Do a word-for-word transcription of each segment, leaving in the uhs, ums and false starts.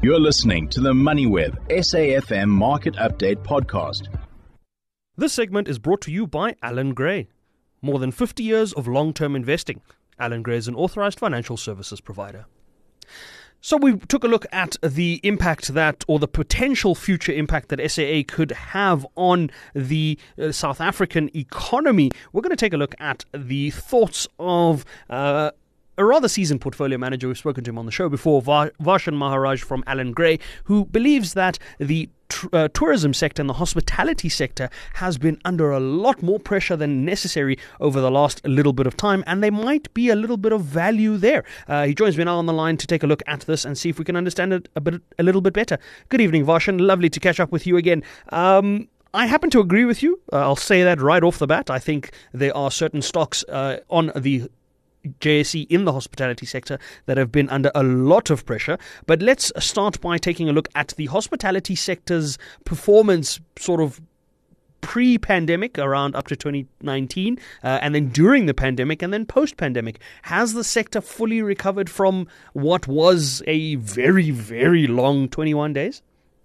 You're listening to the MoneyWeb S A F M Market Update podcast. This segment is brought to you by Allan Gray. More than fifty years of long-term investing. Allan Gray is an authorized financial services provider. So we took a look at the impact that, or the potential future impact that S A A could have on the uh, South African economy. We're going to take a look at the thoughts of uh, a rather seasoned portfolio manager. We've spoken to him on the show before, Va- Varshan Maharaj from Allan Gray, who believes that the tr- uh, tourism sector and the hospitality sector has been under a lot more pressure than necessary over the last little bit of time, and there might be a little bit of value there. Uh, he joins me now on the line to take a look at this and see if we can understand it a bit, a little bit better. Good evening, Varshan. Lovely to catch up with you again. Um, I happen to agree with you. Uh, I'll say that right off the bat. I think there are certain stocks uh, on the J S E in the hospitality sector that have been under a lot of pressure. But let's start by taking a look at the hospitality sector's performance sort of pre-pandemic, around up to twenty nineteen, uh, and then during the pandemic, and then post-pandemic. Has the sector fully recovered from what was a very, very long twenty-one days?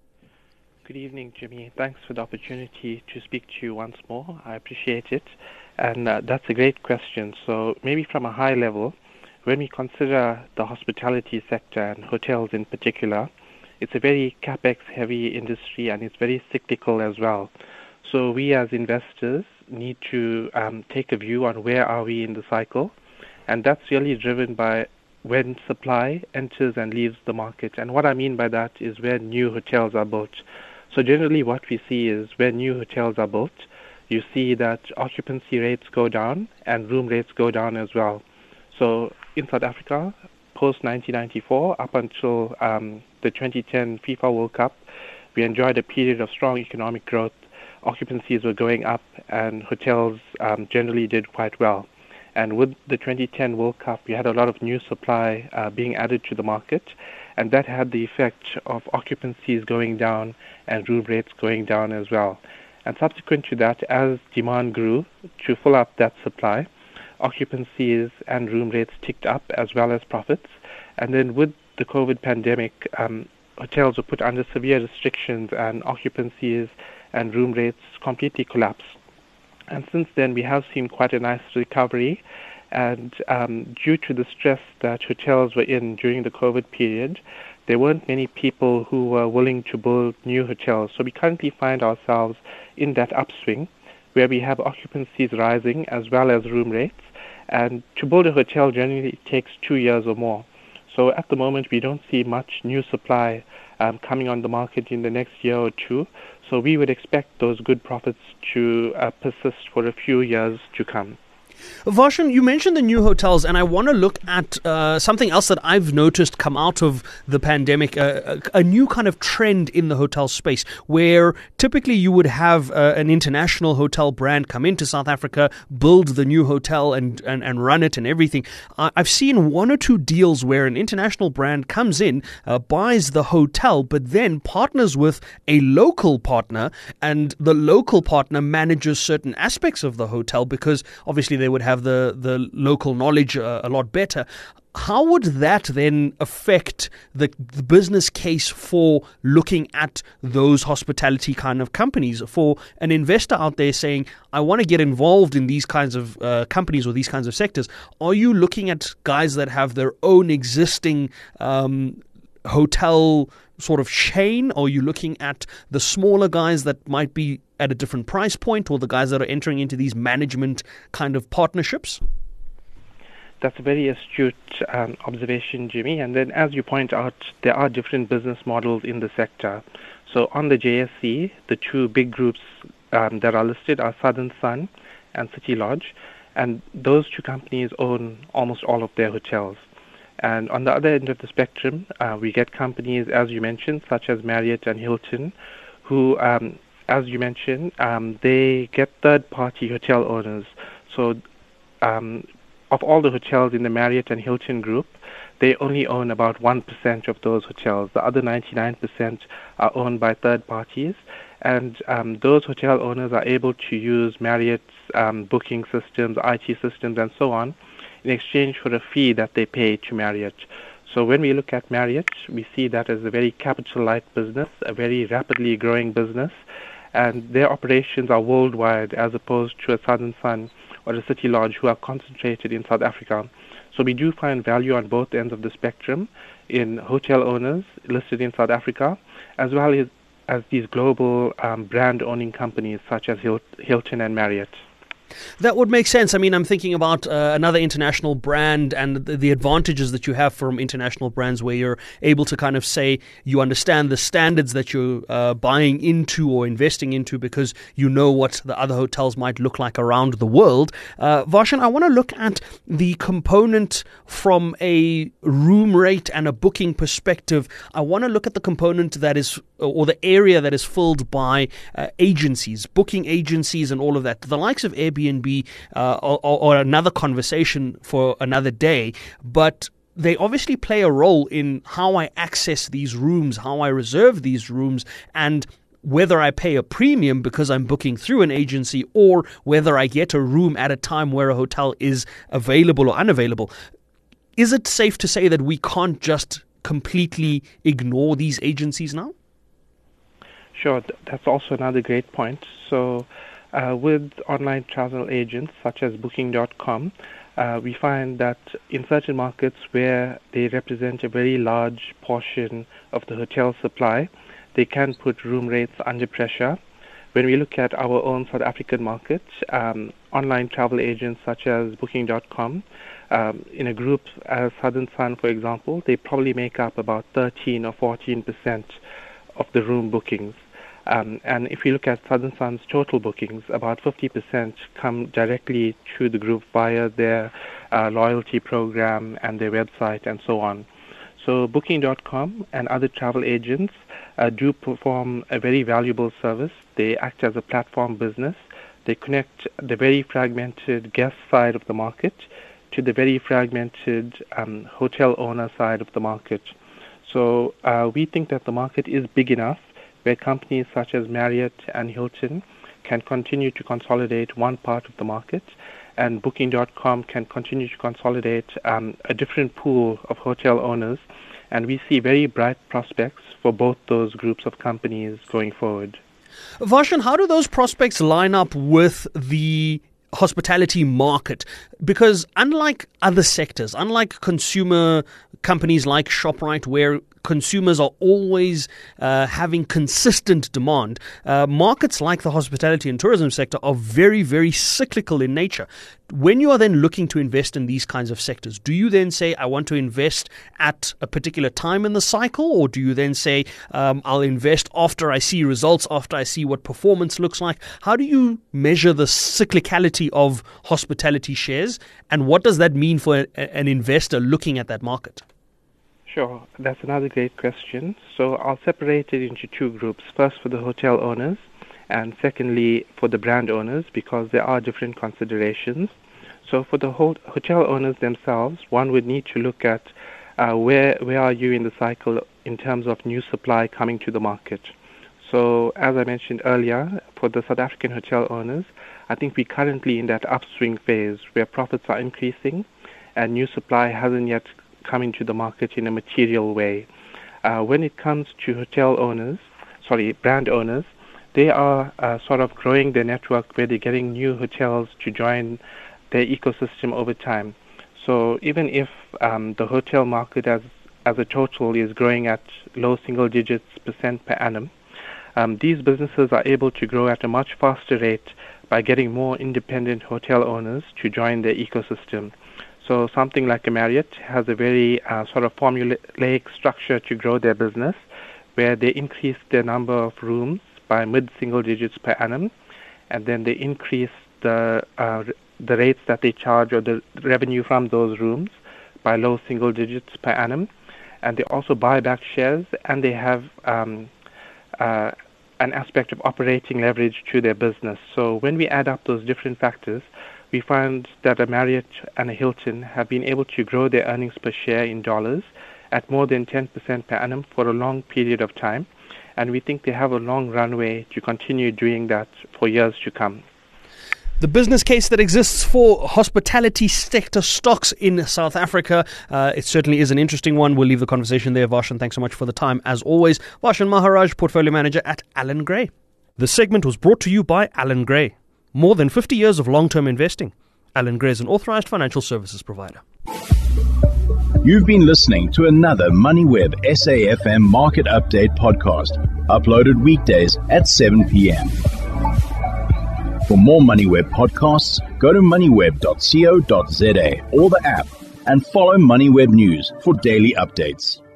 Good evening, Jimmy. Thanks for the opportunity to speak to you once more. I appreciate it. And uh, that's a great question. So maybe from a high level, when we consider the hospitality sector and hotels in particular, it's a very capex-heavy industry and it's very cyclical as well. So we as investors need to um, take a view on where are we in the cycle, and that's really driven by when supply enters and leaves the market. And what I mean by that is when new hotels are built. So generally what we see is when new hotels are built, you see that occupancy rates go down and room rates go down as well. So in South Africa, post nineteen ninety-four, up until um, the twenty ten FIFA World Cup, we enjoyed a period of strong economic growth. Occupancies were going up and hotels um, generally did quite well. And with the twenty ten World Cup, we had a lot of new supply uh, being added to the market, and that had the effect of occupancies going down and room rates going down as well. And subsequent to that, as demand grew to fill up that supply, occupancies and room rates ticked up as well as profits. And then with the COVID pandemic, um, hotels were put under severe restrictions and occupancies and room rates completely collapsed. And since then, we have seen quite a nice recovery. And um, due to the stress that hotels were in during the COVID period, there weren't many people who were willing to build new hotels. So we currently find ourselves in that upswing where we have occupancies rising as well as room rates. And to build a hotel generally takes two years or more. So at the moment, we don't see much new supply um, coming on the market in the next year or two. So we would expect those good profits to uh, persist for a few years to come. Varshan, you mentioned the new hotels, and I want to look at uh, something else that I've noticed come out of the pandemic, uh, a, a new kind of trend in the hotel space, where typically you would have uh, an international hotel brand come into South Africa, build the new hotel and, and, and run it and everything. Uh, I've seen one or two deals where an international brand comes in, uh, buys the hotel, but then partners with a local partner, and the local partner manages certain aspects of the hotel because obviously they would have the, the local knowledge uh, a lot better. How would that then affect the, the business case for looking at those hospitality kind of companies? For an investor out there saying, I want to get involved in these kinds of uh, companies or these kinds of sectors, are you looking at guys that have their own existing um, hotel sort of chain, or are you looking at the smaller guys that might be at a different price point, or the guys that are entering into these management kind of partnerships? That's a very astute um, observation, Jimmy. And then as you point out, there are different business models in the sector. So on the J S E, the two big groups um, that are listed are Southern Sun and City Lodge, and those two companies own almost all of their hotels. And on the other end of the spectrum, uh, we get companies, as you mentioned, such as Marriott and Hilton, who, um, as you mentioned, um, they get third-party hotel owners. So um, of all the hotels in the Marriott and Hilton group, they only own about one percent of those hotels. The other ninety-nine percent are owned by third parties. And um, those hotel owners are able to use Marriott's um, booking systems, I T systems, and so on, in exchange for a fee that they pay to Marriott. So when we look at Marriott, we see that as a very capital-light business, a very rapidly growing business, and their operations are worldwide as opposed to a Southern Sun or a City Lodge who are concentrated in South Africa. So we do find value on both ends of the spectrum in hotel owners listed in South Africa, as well as, as these global um, brand-owning companies such as Hil- Hilton and Marriott. That would make sense. I mean, I'm thinking about uh, another international brand and the, the advantages that you have from international brands where you're able to kind of say you understand the standards that you're uh, buying into or investing into because you know what the other hotels might look like around the world. Uh, Varshan, I want to look at the component from a room rate and a booking perspective. I want to look at the component that is, or the area that is filled by uh, agencies, booking agencies and all of that. The likes of Airbnb Airbnb uh, or, or another conversation for another day, but they obviously play a role in how I access these rooms, how I reserve these rooms, and whether I pay a premium because I'm booking through an agency or whether I get a room at a time where a hotel is available or unavailable. Is it safe to say that we can't just completely ignore these agencies now? Sure, that's also another great point. So Uh, with online travel agents such as booking dot com, uh, we find that in certain markets where they represent a very large portion of the hotel supply, they can put room rates under pressure. When we look at our own South African market, um, online travel agents such as booking dot com, um, in a group as Southern Sun, for example, they probably make up about thirteen or fourteen percent of the room bookings. Um, and if you look at Southern Sun's total bookings, about fifty percent come directly to the group via their uh, loyalty program and their website and so on. So booking dot com and other travel agents uh, do perform a very valuable service. They act as a platform business. They connect the very fragmented guest side of the market to the very fragmented um, hotel owner side of the market. So uh, we think that the market is big enough where companies such as Marriott and Hilton can continue to consolidate one part of the market, and booking dot com can continue to consolidate um, a different pool of hotel owners, and we see very bright prospects for both those groups of companies going forward. Varshan, how do those prospects line up with the hospitality market? Because unlike other sectors, unlike consumer companies like ShopRite, where consumers are always uh, having consistent demand, uh, markets like the hospitality and tourism sector are very, very cyclical in nature. When you are then looking to invest in these kinds of sectors, do you then say, I want to invest at a particular time in the cycle? Or do you then say, um, I'll invest after I see results, after I see what performance looks like? How do you measure the cyclicality of hospitality shares? And what does that mean for a, an investor looking at that market? Sure, that's another great question. So I'll separate it into two groups. First for the hotel owners, and secondly for the brand owners, because there are different considerations. So for the whole hotel owners themselves, one would need to look at uh, where where are you in the cycle in terms of new supply coming to the market. So as I mentioned earlier, for the South African hotel owners, I think we're currently in that upswing phase where profits are increasing and new supply hasn't yet come into the market in a material way. Uh, when it comes to hotel owners, sorry, brand owners, they are uh, sort of growing their network where they're getting new hotels to join their ecosystem over time. So even if um, the hotel market as as a total is growing at low single digits percent per annum, um, these businesses are able to grow at a much faster rate by getting more independent hotel owners to join their ecosystem. So something like a Marriott has a very uh, sort of formulaic structure to grow their business, where they increase their number of rooms by mid-single digits per annum, and then they increase the uh, the rates that they charge or the revenue from those rooms by low single digits per annum, and they also buy back shares, and they have um, uh, an aspect of operating leverage to their business. So when we add up those different factors, we find that a Marriott and a Hilton have been able to grow their earnings per share in dollars at more than ten percent per annum for a long period of time, and we think they have a long runway to continue doing that for years to come. The business case that exists for hospitality sector stocks in South Africa, uh, it certainly is an interesting one. We'll leave the conversation there. Varshan, thanks so much for the time. As always, Varshan Maharaj, Portfolio Manager at Allan Gray. The segment was brought to you by Allan Gray. More than fifty years of long-term investing. Allan Gray is an authorized financial services provider. You've been listening to another MoneyWeb S A F M Market Update podcast, uploaded weekdays at seven p.m. For more MoneyWeb podcasts, go to moneyweb dot co dot za or the app and follow MoneyWeb News for daily updates.